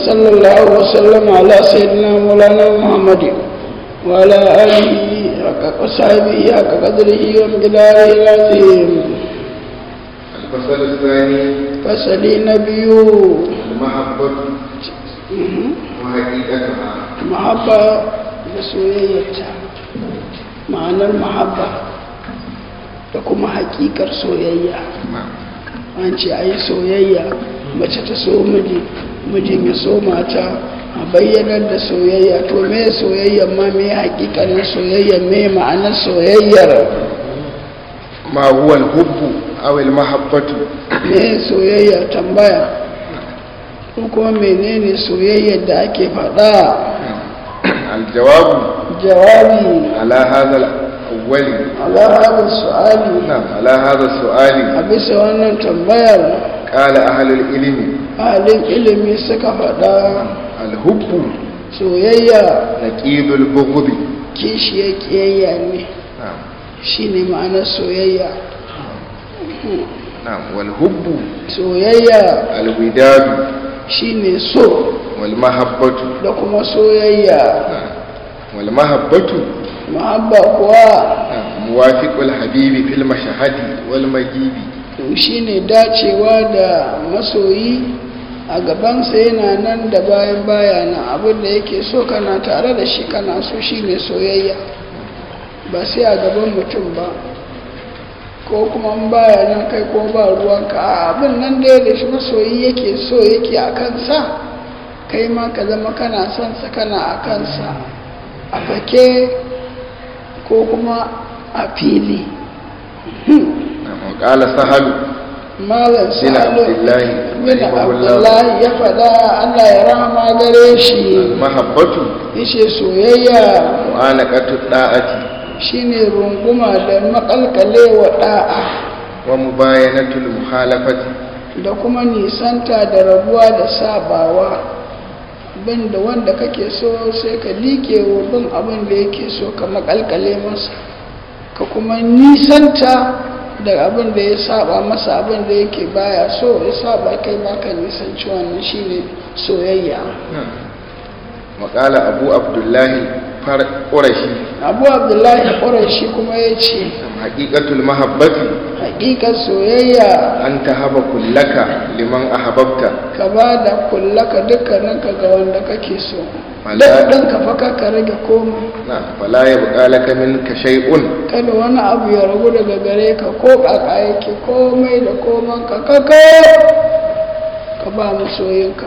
وصلى الله وسلم على سيدنا مولانا محمد وعلى آله وصحبه حق قدره ومقداره العظيم. الفصل الثاني فصل نبي المحبة وحقيقتها. محبة بسوية معنى المحبة وكما حقيقة سوية. an ce a yi soyayya mace ta so mijin ya so mata a bayyanar da soyayya. To me soyayya ma me hakikanin soyayya me ma'anar soyayyar? ma huwa al-hubbu aw al-mahabbatu. Me soyayya tambaya ko kuma menene soyayyar da ake faɗa? al-jawabu jawabi ala hadha al-awwali ala hada su'ali. na'am ala hadha su'ali a bisa wannan tambayar qala ahlul ilmi ahalin ilimi suka faɗa al-hubbu soyayya naqidul bughd. kishiyar kiyayya ne, na'am shi ne ma'anar soyayya. na'am wal hubbu Soyayya al-widad shi ne so wal mahabbatu. da kuma soyayya. wal mahabbatu Mahabba kuwa muwafiqul habibi fil mashahadi wal magibi. shi ne dacewa da masoyi a gabansa yana nan da bayan bayana. Abin da yake so kana tare da shi kana so, shi ne soyayya. Ba sai a gaban mutum ba ko kuma baya nan kai ko ba ruwanka a abin nan da ya shi masoyi yake so yake a kansa, kai ma ka zama kana son sa kana a kansa a fake ko kuma a fili. qala sahal malam bin abdullahi bin abdullahi ya faɗa Allah ya rahama gare shi. mahabbatu yace soyayya mu'anaqatu da'ati shine runguma da makalkalewa da'a wa mubayanatul muhalafati da kuma nisanta da rabuwa da sabawa. Bin da wanda kake so sai ka like wa bin abin da yake so ka makalkale masa, ka kuma nisanta da abin da ya saba masa, abin da yake baya so ya saba kai baka nisanci wannan shine soyayya. wa qala abu abdullahi qurashi Abu Abdullahi Qurashi kuma yace haqiqatul mahabbati haƙiƙar soyayya an tahaba kullaka liman ahbabta. ka ba da kullaka dukkaninka ga wanda kake so. Wala- Duk ka faka ka rage komai, na fala yabqa laka minka shay'un kada wani abu ya ragu daga gare ka ko ƙaƙa yake komai da koman ka kaka ka ba masoyinka.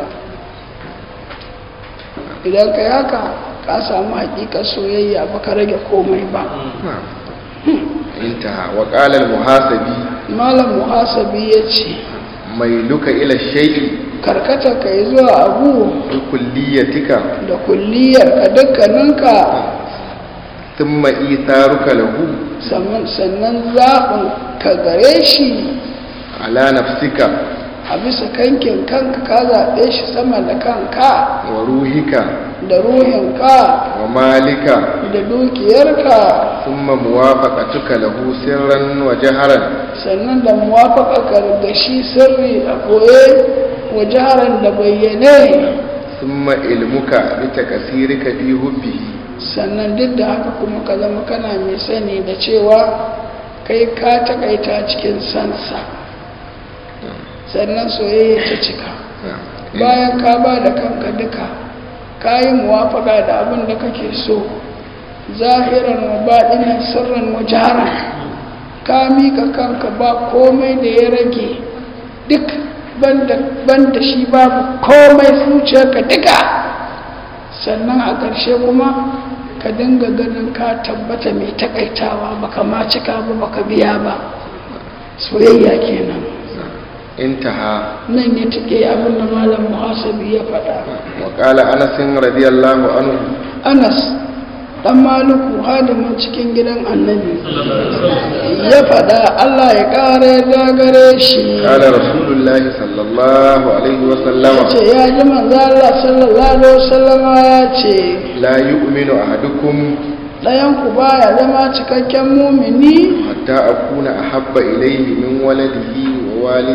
Idan ka yaka ka samu haƙiƙar soyayya ba ka rage komai ba. intaha wa qala al-muhasabi Malam Muhasabi ya ce mailuka ila shay'i karkata ka yi zuwa abu bi kulliyatika da kulliyar ka dukkaninka, thumma itharuka lahu sannan zaɓin ka gare shi ala nafsika a bisa kankin kanka ka zaɓe shi sama da kanka wa ruhika da ruhinka wa malika da dukiyarka, thumma muwafaqatuka lahu sirran wa jaharan sannan da muwafaƙa da shi sirri a koye wa jaharan da bayyane, thumma ilmuka bi takasirika fi hubbihi sannan duk da haka kuma ka zama kana mai sani da cewa kai ka takaita cikin sansa, sannan soyayya ta cika. Bayan ka ba da kanka duka ka yi muwafaka da abin da kake so zahiran wa baɗinan sirran wa jaharan, ka mika kanka ba komai da ya rage, duk banda shi babu komai zuciyarka duka. Sannan a ƙarshe kuma ka dinga ganin ka tabbata mai takaitawa, baka ma cika ba baka biya ba. Soyayya kenan. intaha Nan ya take abin da Malam Muhasabi ya faɗa. wa qala anas radiyallahu anhu Anas dan Maliku hadimin cikin gidan Annabi ya faɗa Allah ya ƙara da gare shi. qala rasulullahi sallallahu alaihi wa sallama ce ya ji manzo Allah sallallahu alaihi wasallama ya ce la yu'minu ahadukum ɗayan ku baya zama cikakken mumini hatta akuna ahabba ilayhi min waladihi wa walidihi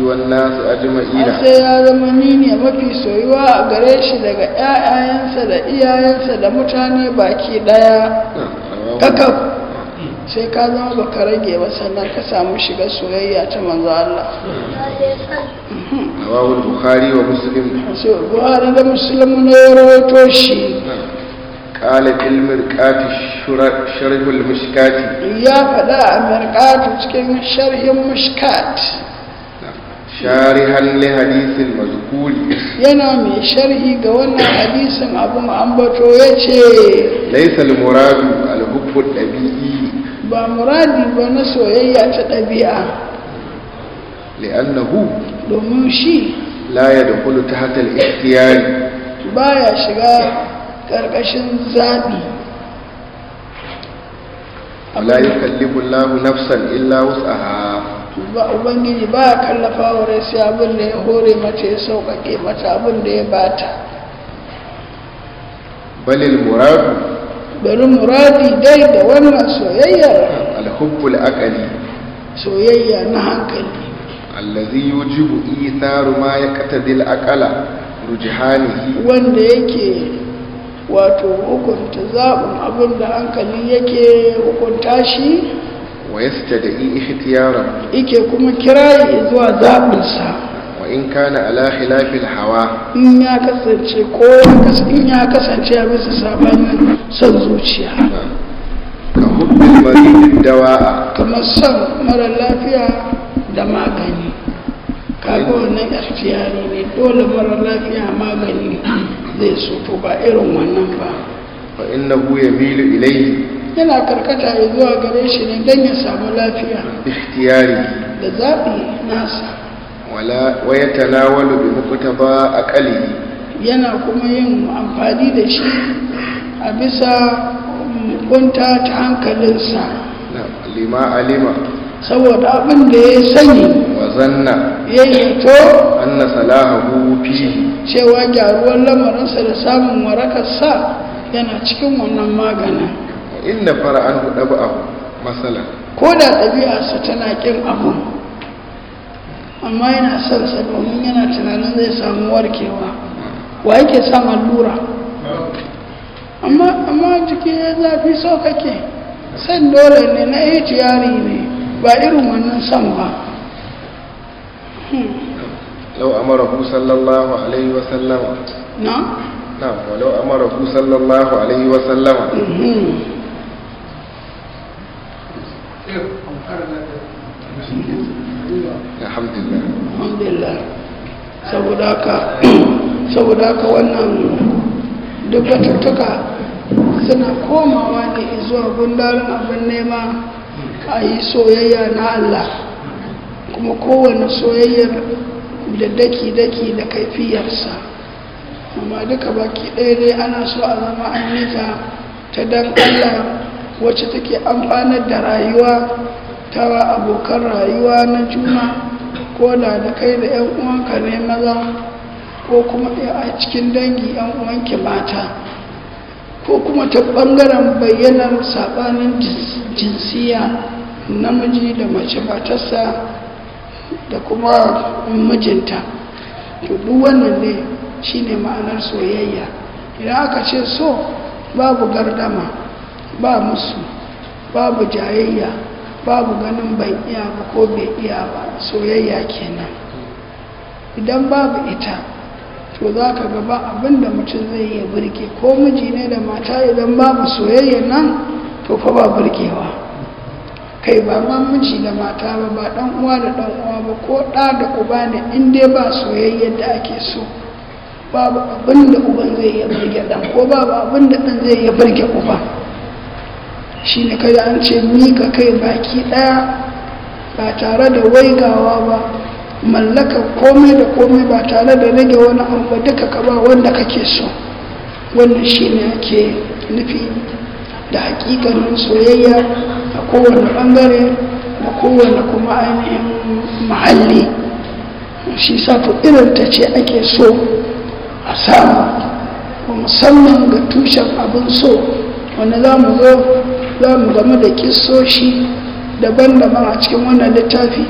والناس أجمعين sai ya zama ni ne mafi soyuwa a gare shi daga ƴaƴayensa da iyayensa da mutane baki daya kakaf sai ka zama baka rage ba sannan ka samu shiga soyayya ta manzo Allah. رواه البخاري ومسلم Buhari da Muslim ne ya rawaito shi. قال في المرقات شرح المشكات Ya faɗa a mirqatu cikin sharhin mushkat شارحا لحديث المذكور yana mai sharhi ga wannan hadisin abun ambato yace ليس المراد الحب الطبيعي ba muradi ba na soyayya ta ɗabi'a لأنه domin shi لا يدخل تحت الاختيار baya shiga ƙarƙashin zaɓi ولا يكلف الله نفسا إلا وسعها ba ubangiji ba ya kallafa wa rai sai abin da ya hore mata ya sauƙaƙe mata abin da ya bata بل المراد bari muradi dai da wannan soyayyar الحب الأقلي soyayya na hankali الذي يوجب إيثار ما يقتضي الأقل رجحانه wanda yake wato hukunta zaɓin abin da hankali yake hukunta shi ويستدعي اختياره yake kuma kirayi zuwa zaɓinsa وإن كان على خلاف الهوى in ya kasance in ya kasance a bisa sabanin son zuciya كحب المريض الدواء kamar son mara lafiya da magani kaga wannan ikhtiyari ne dole mara lafiya magani zai so to ba irin wannan ba فإنه يميل إليه yana karkata ya zuwa gare shi ne don ya samu lafiya باختياره da zaɓi nasa ويتناول بمقتضى أقله yana kuma yin amfani da shi a bisa kunta ta hankalinsa لما علم saboda abin da ya sani وظن ya yi to أن صلاحه فيه cewa gyaruwar lamarinsa da samun warakarsa yana cikin wannan maganin وإن فرعه ɗaba'ahu مثلا ko da ɗabi'arsa tana ƙin abu amma yana son sa domin yana tunanin zai samu warkewa wa yake son allura amma jiki ya zafi so kake san dole ne na ihtiyari ne ba irin wannan son ba لو أمره صلى الله عليه وسلم na? نعم ولو أمره صلى الله عليه وسلم الحمد لله alhamdulillah saboda haka wannan duk batutuka suna komawa ne zuwa gundarin abin nema a yi soyayya na Allah kuma kowane soyayyar da daki-daki da kaifiyarsa amma duka baki ɗaya dai ana so a zama an yi ta dan Allah wacce take amfanar da rayuwa ta abokan rayuwa na juna ko da kai da 'yan uwanka ne maza ko kuma a cikin dangi 'yan uwanki mata ko kuma ta ɓangaren bayyanar saɓanin jinsiya namiji da mace matarsa da kuma mijinta to duk wannan ne shine ma'anar soyayya idan aka ce so babu gardama ba musu babu jayayya babu ganin bai iya ba ko bai iya ba soyayya kenan idan babu ita to za ka gaba abinda mutum zai iya burge ko miji ne da mata idan babu soyayya nan to fa ba burgewa kai ba ma miji da mata ba ba dan uwa da dan uwa ba ko da da uba ne in dai ba soyayya da ake so babu abinda uban zai iya burge dan ko babu abinda dan zai iya burge uba shine kada an ce mika kai baki daya ba tare da waigawa ba mallaka komai da komai ba tare da rage wani abu ba duka ka ba wanda kake so wannan shine ake nufi da hakikanin soyayya a kowane bangare da kowane kuma ainihin mahalli shi sa to irin ta ce ake so a samu musamman ga tushen abin so wanda za mu game da kissoshi daban-daban a cikin wannan littafi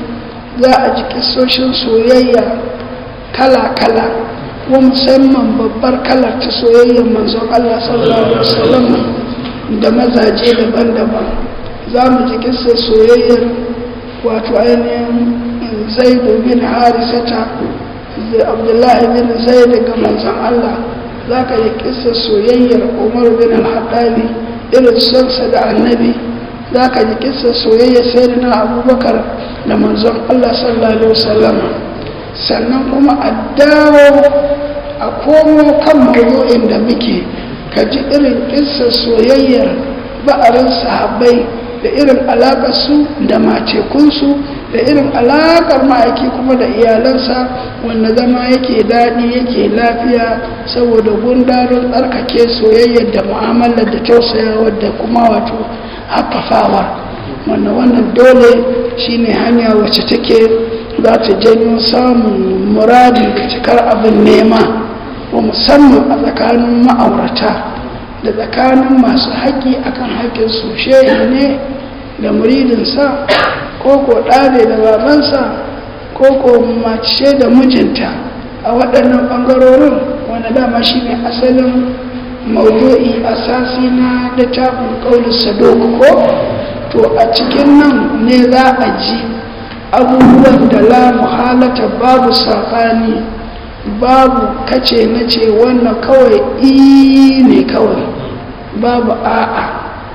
za a ji kissoshin soyayya kala-kala ko musamman babbar kalar ta soyayyar manzon Allah sallallahu alaihi wasallam da mazaje daban-daban. Za mu ji kissar soyayyar wato ainihin Zaid bin Harisata da Abdullahi bin Zaid ga manzon Allah. Za ka yi kissar soyayyar Umar bin al-Khattabi irin sansa da annabi. Za ka ji kissar soyayyar Sayyidina Abubakar da manzon Allah sallallahu alaihi wasallam. Sannan kuma a dawo a komo kan mawu'in da muke, ka ji irin kissar soyayyar ba'arin sahabbai da irin alaƙarsu da matekunsu da irin alaƙar ma'aiki kuma da iyalansa, wanda zama yake daɗi yake lafiya saboda gundarin tsarkake soyayyar da mu'amalar da tausayawa da kuma wato haffafawa. Wannan dole shine hanya wacce take za ta janyo samun muradi da cikar abin nema, wa musamman a tsakanin ma'aurata da tsakanin masu haƙƙi akan haƙƙinsu, shehi ne da muridinsa ko ɗane da babansa ko mace da mijinta. A waɗannan ɓangarorin wanda dama shi ne asalin maudu'i asasi na littafin ƙaunin sadok ko to a cikin nan ne za a ji abubuwan da la muhalata babu saɓani, babu kace na ce wannan kawai ne kawai, babu a'a,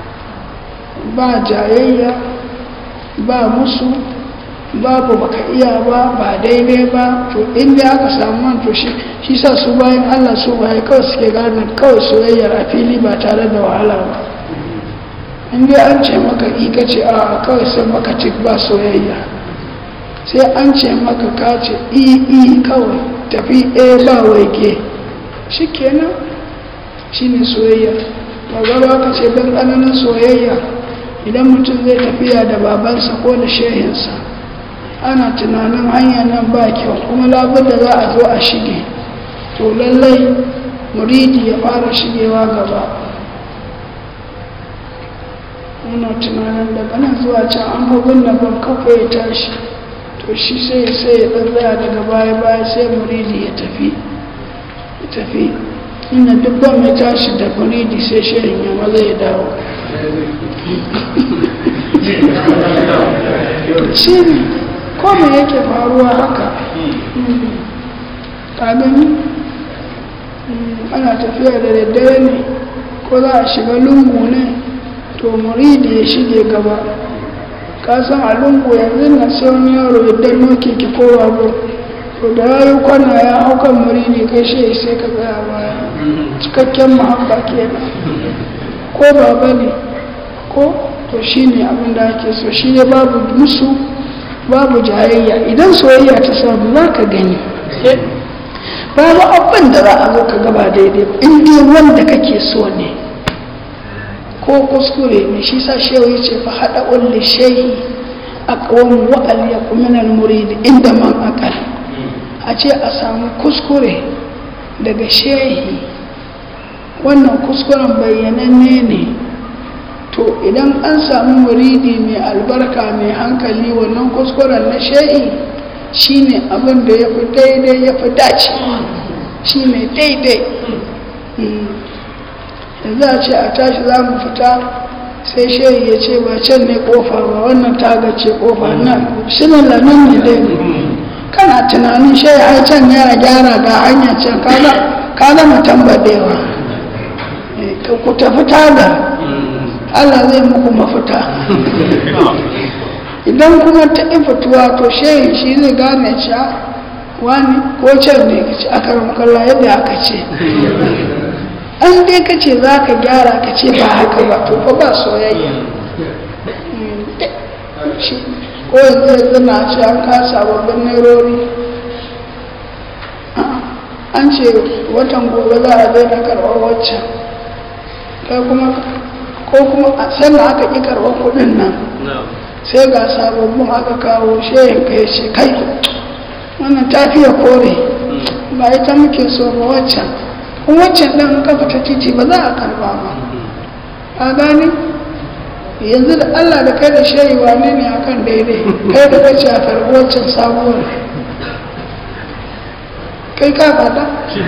ba jayayya, ba musu, babu baka iya ba daidai ba. To inda aka samu man to shi sa su bayan Allah su bayan kawai suke gane kawai soyayyar a fili ba tare da wahala ba. Inda an ce maka ika ce a kawai sai maka tik ba soyayya, sai an ce maka ka ce kawai tafi ba waike, shi kenan shi ne soyayya. ba gaba ka ce don tsananin soyayya idan mutum zai tafiya da babansa ko da shehinsa ana tunanin hanyar nan ba kyau kuma labar da za a zo a shige, to lallai muridi ya fara shigewa gaba. Muna tunanin daga nan zuwa can an bugun da ban kafa ya tashi, to shi sai ya tsaya daga baya sai muridi ya tafi inda dubban mai tashi da muridi sai shirin ya maza ya dawo. shi ne kome yake faruwa haka ƙagani ana tafiya da daddare ne ko za a shiga lungu ne, to muridi ya shige gaba. kasan a lungu yanzu na sai wani yaro idan noke ki ko babu, to da ya yi kwana ya haukan muridi kai shi sai ka tsaya baya, cikakken mahabba kenan. ko baba ne ko to shi ne abin da ake so, shi ne babu musu babu jayayya. idan soyayya ta samu za ka gani babu abin da za a zo ka gaba daidai in dai wanda kake so ne ko kuskure ne. shi sa shehu ya ce fa haɗa ulli shehi a ƙawon wa'al ya kuminan muridi inda man akal, a ce a samu kuskure daga shehi, wannan kuskuren bayyananne ne. to idan an samu muridi mai albarka mai hankali, wannan kuskuren na shehi shine abin da ya fi daidai ya fi dace, shine daidai. yanzu a ce a tashi za mu fita sai shehi ya ce ba can ne kofa ba, wannan tagace kofa nan shirin lamin ne dai. kana tunanin shehi ai can ya gyara ga hanya can ka gama tambadewa, ku tafi taga Allah zai muku mafita. idan kuma ta fituwa to shehi shi zai gane cewa wani ko can ne aka ramkalla yadda aka ce. an dai ka ce za ka gyara ka ce ba haka ba, to fa ba soyayya. ko yanzu na ce an kasa babban nairori, an ce watan gobe za a daina karɓar waccan, kai kuma ko kuma sannan aka ƙi karɓar kuɗin nan sai ga sababbin aka kawo shehin ka ya ce kai wannan tafiya kore ba ita muke so ba waccan, kuma waccan ɗin ka fita titi ba za a karɓa ba. a gani yanzu da Allah da kai da shehi wane ne akan daidai kai da kace a karɓi wancan sabuwar kai ka fada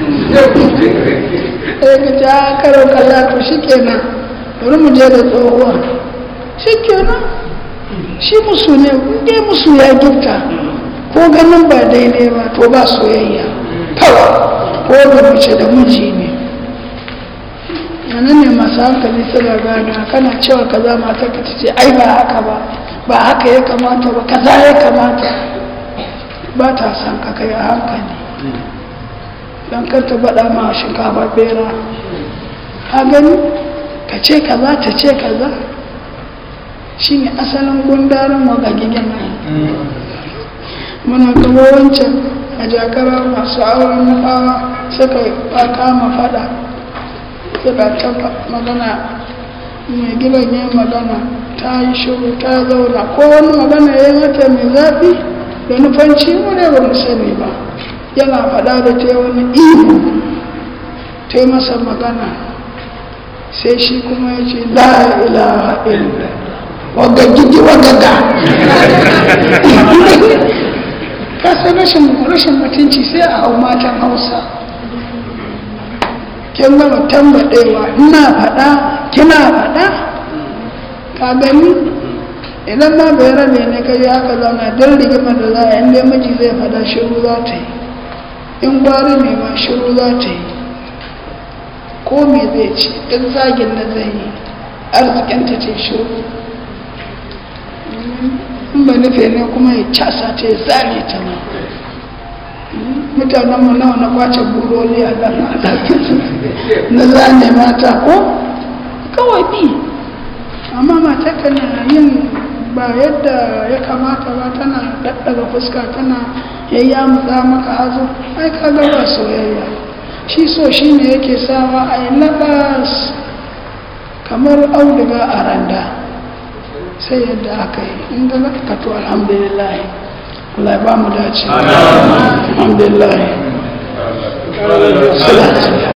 ka ce a karo kalla to shi kenan bari mu je da tsohuwa shi kenan shi musu ne ne musu ya gifta ko ganin ba daidai ba to ba soyayya kawai ko da mace da miji ne nan ne masu hankali suna gane kana cewa kaza mata ka ce ai ba haka ba ba haka ya kamata ba kaza ya kamata ba ta san ka kai a hankali don kar ta baɗa ma shinkafa bera ha gani ka ce kaza ta ce kaza shine asalin gundarin wagagigin nan muna gaba wancan a jakara masu auren nufawa suka kama fada suka ta magana mai gidan yin magana ta yi shiru ta zauna ko wani magana ya yi mata mai zafi da nufanci mu ne ba mu sani ba yana fada da ta wani ihu ta yi masa magana sai shi kuma ya ce la ilaha illa wagagigi wagaga kasar rashin mutunci sai a hau matan hausa kin gama tambadewa ina faɗa kina faɗa ka gani idan ma bai rabe ne kai haka zauna don rigimar da za a inda miji zai faɗa shiru za ta yi in gwari ne ma shiru za ta yi ko me zai ce duk zagin da zai yi arzikinta ce shiru in ba nufe ne kuma ya casa ta ya zane ta ma mutanenmu nawa na kwace buroli a ɗan na zane mata ko kawai bi amma mata kana yin ba yadda ya kamata ba tana daddaga fuska tana yayyamutsa maka hazo ai ka ga ba soyayya shi so shine yake sawa a yi labas kamar auduga a randa sai yadda aka yi in ga ka to alhamdulillah Allah ya ba mu dace alhamdulillah